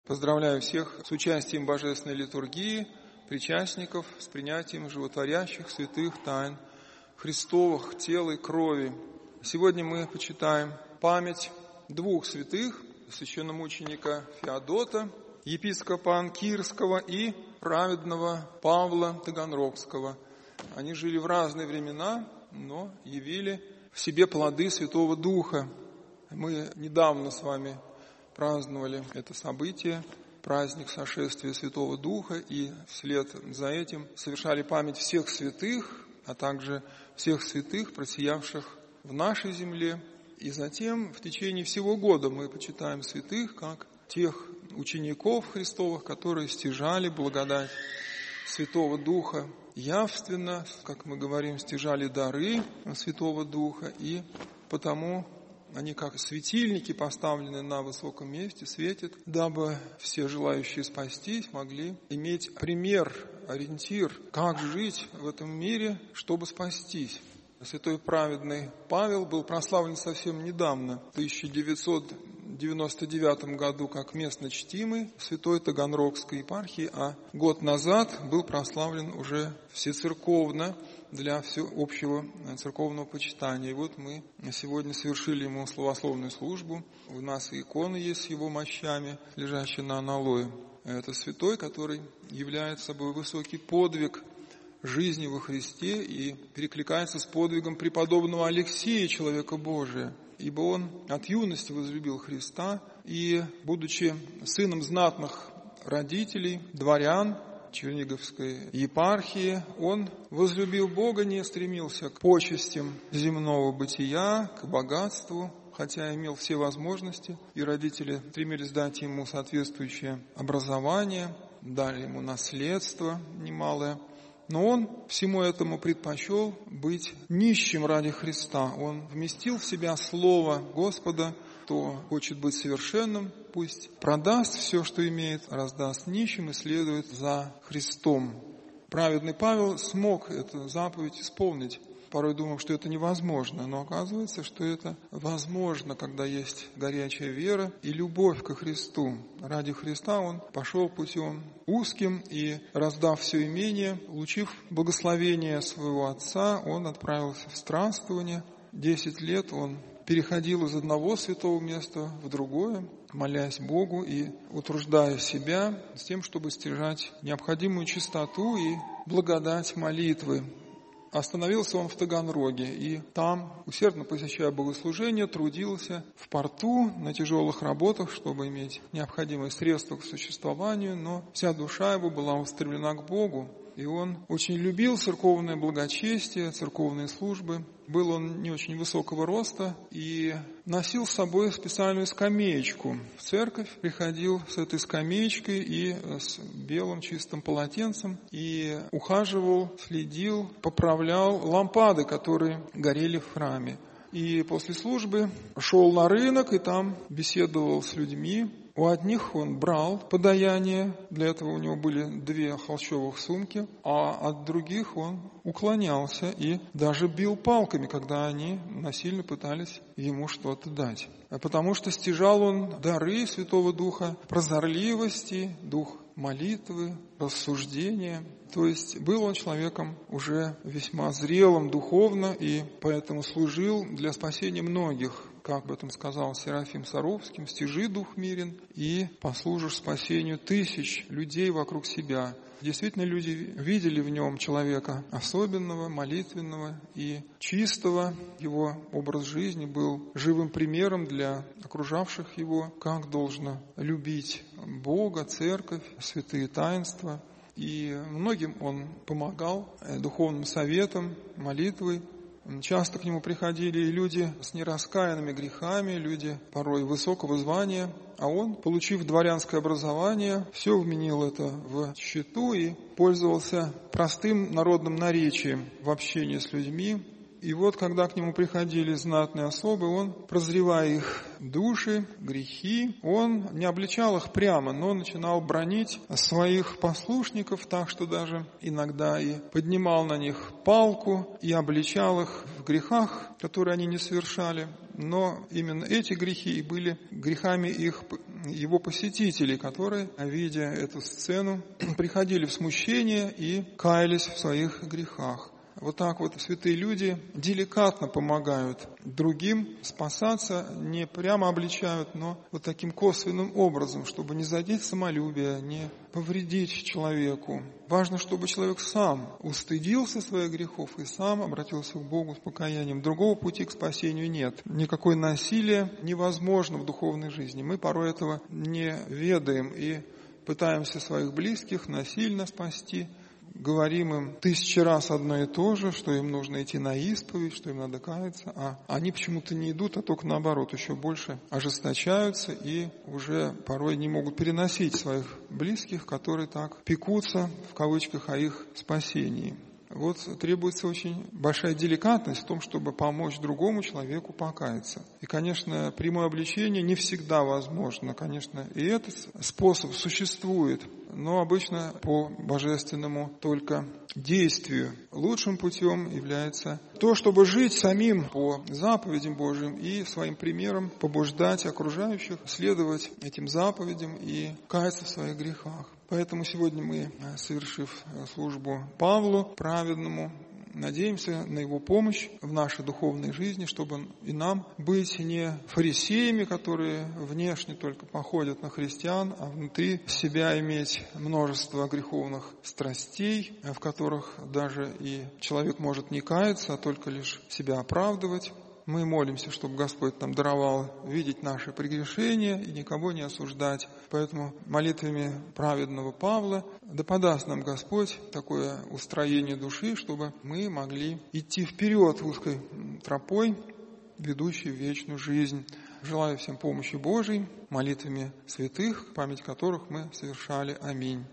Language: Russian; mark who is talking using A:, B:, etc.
A: Поздравляю всех с участием в Божественной литургии, причастников с принятием животворящих святых тайн Христовых, тела и крови. Сегодня мы почитаем память двух святых, священномученика Феодота, епископа Анкирского и праведного Павла Таганрогского. Они жили в разные времена, но явили в себе плоды Святого Духа. Мы недавно с вами праздновали это событие, праздник сошествия Святого Духа, и вслед за этим совершали память всех святых, а также всех святых, просиявших в нашей земле. И затем в течение всего года мы почитаем святых, как тех учеников Христовых, которые стяжали благодать Святого Духа явственно, как мы говорим, стяжали дары Святого Духа, и потому они, как светильники, поставлены на высоком месте, светят, дабы все желающие спастись могли иметь пример, ориентир, как жить в этом мире, чтобы спастись. Святой праведный Павел был прославлен совсем недавно, в 1999 году, как местно чтимый святой Таганрогской епархии, а год назад был прославлен уже всецерковно для всеобщего церковного почитания. И вот мы сегодня совершили ему словословную службу. У нас и икона есть с его мощами, лежащая на аналое. Это святой, который является собой высокий подвиг жизни во Христе и перекликается с подвигом преподобного Алексия, человека Божия. Ибо он от юности возлюбил Христа и, будучи сыном знатных родителей, дворян Черниговской епархии, он, возлюбив Бога, не стремился к почестям земного бытия, к богатству, хотя имел все возможности, и родители стремились дать ему соответствующее образование, дали ему наследство немалое. Но он всему этому предпочел быть нищим ради Христа. Он вместил в себя слово Господа: кто хочет быть совершенным, пусть продаст все, что имеет, раздаст нищим и следует за Христом. Праведный Павел смог эту заповедь исполнить. Порой думал, что это невозможно, но оказывается, что это возможно, когда есть горячая вера и любовь ко Христу. Ради Христа он пошел путем узким и, раздав все имение, получив благословение своего отца, он отправился в странствование. 10 лет он переходил из одного святого места в другое, молясь Богу и утруждая себя с тем, чтобы стяжать необходимую чистоту и благодать молитвы. Остановился он в Таганроге, и там, усердно посещая богослужения, трудился в порту на тяжелых работах, чтобы иметь необходимые средства к существованию, но вся душа его была устремлена к Богу, и он очень любил церковное благочестие, церковные службы. Был он не очень высокого роста и носил с собой специальную скамеечку. В церковь приходил с этой скамеечкой и с белым чистым полотенцем и ухаживал, следил, поправлял лампады, которые горели в храме. И после службы шел на рынок и там беседовал с людьми. У одних он брал подаяние, для этого у него были 2 холщовых сумки, а от других он уклонялся и даже бил палками, когда они насильно пытались ему что-то дать. Потому что стяжал он дары Святого Духа, прозорливости, дух молитвы, рассуждения. То есть был он человеком уже весьма зрелым духовно и поэтому служил для спасения многих. Как об этом сказал Серафим Саровский: «Стяжи дух мирен и послужишь спасению тысяч людей вокруг себя». Действительно, люди видели в нем человека особенного, молитвенного и чистого. Его образ жизни был живым примером для окружавших его, как должно любить Бога, церковь, святые таинства. И многим он помогал духовным советом, молитвой. Часто к нему приходили люди с нераскаянными грехами, люди порой высокого звания, а он, получив дворянское образование, все вменил это в счету и пользовался простым народным наречием в общении с людьми. И вот, когда к нему приходили знатные особы, он, прозревая их души, грехи, он не обличал их прямо, но начинал бранить своих послушников так, что даже иногда и поднимал на них палку и обличал их в грехах, которые они не совершали. но именно эти грехи и были грехами его посетителей, которые, видя эту сцену, приходили в смущение и каялись в своих грехах. Вот так вот святые люди деликатно помогают другим спасаться, не прямо обличают, но вот таким косвенным образом, чтобы не задеть самолюбие, не повредить человеку. Важно, чтобы человек сам устыдился своих грехов и сам обратился к Богу с покаянием. Другого пути к спасению нет. Никакое насилие невозможно в духовной жизни. Мы порой этого не ведаем и пытаемся своих близких насильно спасти. Говорим им 1000 раз одно и то же, что им нужно идти на исповедь, что им надо каяться, а они почему-то не идут, а только наоборот, еще больше ожесточаются и уже порой не могут переносить своих близких, которые так пекутся, в кавычках, о их спасении. Вот требуется очень большая деликатность в том, чтобы помочь другому человеку покаяться. И, конечно, прямое обличение не всегда возможно. Конечно, и этот способ существует, но обычно по божественному только действию. Лучшим путем является то, чтобы жить самим по заповедям Божьим и своим примером побуждать окружающих следовать этим заповедям и каяться в своих грехах. Поэтому сегодня мы, совершив службу Павлу праведному, надеемся на его помощь в нашей духовной жизни, чтобы и нам быть не фарисеями, которые внешне только походят на христиан, а внутри себя иметь множество греховных страстей, в которых даже и человек может не каяться, а только лишь себя оправдывать. Мы молимся, чтобы Господь нам даровал видеть наши прегрешения и никого не осуждать. Поэтому молитвами праведного Павла да подаст нам Господь такое устроение души, чтобы мы могли идти вперед узкой тропой, ведущей в вечную жизнь. Желаю всем помощи Божией, молитвами святых, память которых мы совершали. Аминь.